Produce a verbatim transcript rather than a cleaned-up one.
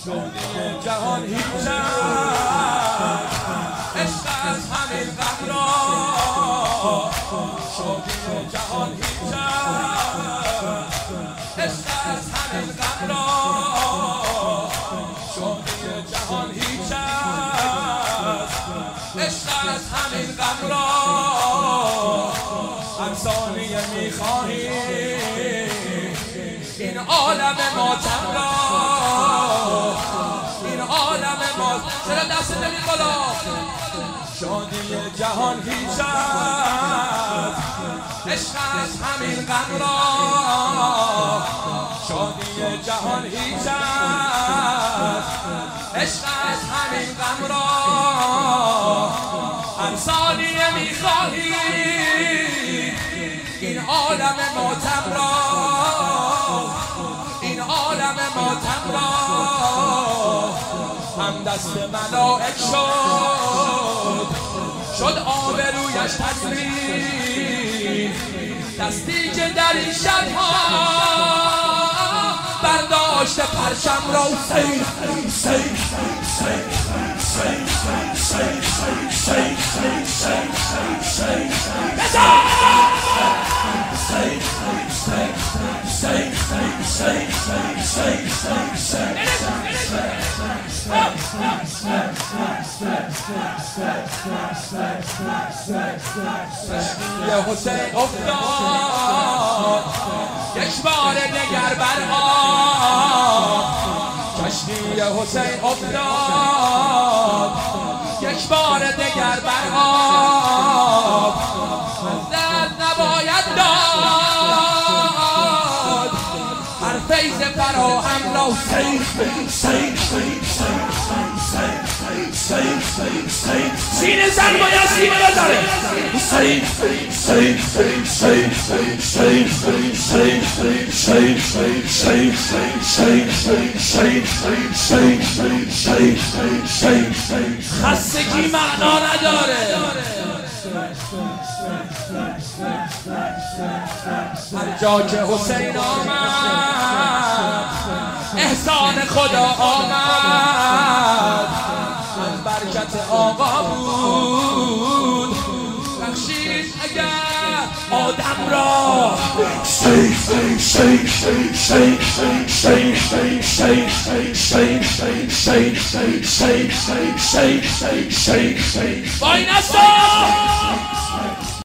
شادی جهان هیچ عشق از همین غم را شادی جهان هیچ عشق از همین غم را شادی جهان هیچ عشق از همین غم را افسانه میخواهی این عالم ماتم را این عالم ما چرا دست دلی بالا شادی جهان هیچ است عشق از همین غم را شادی جهان هیچ است عشق از همین غم را امثالی میخواهی این عالم ماتم را این عالم ماتم را هم دست ملائک شد شد آبرویش تسلیم دستی که در این شبها برداشت پرچم را سیف سیف سیف یه حسین افتاد یک بار دگر بر آب کشتی حسین افتاد یک بار دگر بر آب دل نباید داد هر فیض فراهم را سیف سیف سینه زن باید سینه بزاره خستگی معنا نداره هر جا که حسین آمد احسان خدا آمد از برکت آقا بود بخشید اگر آدم را وای نستا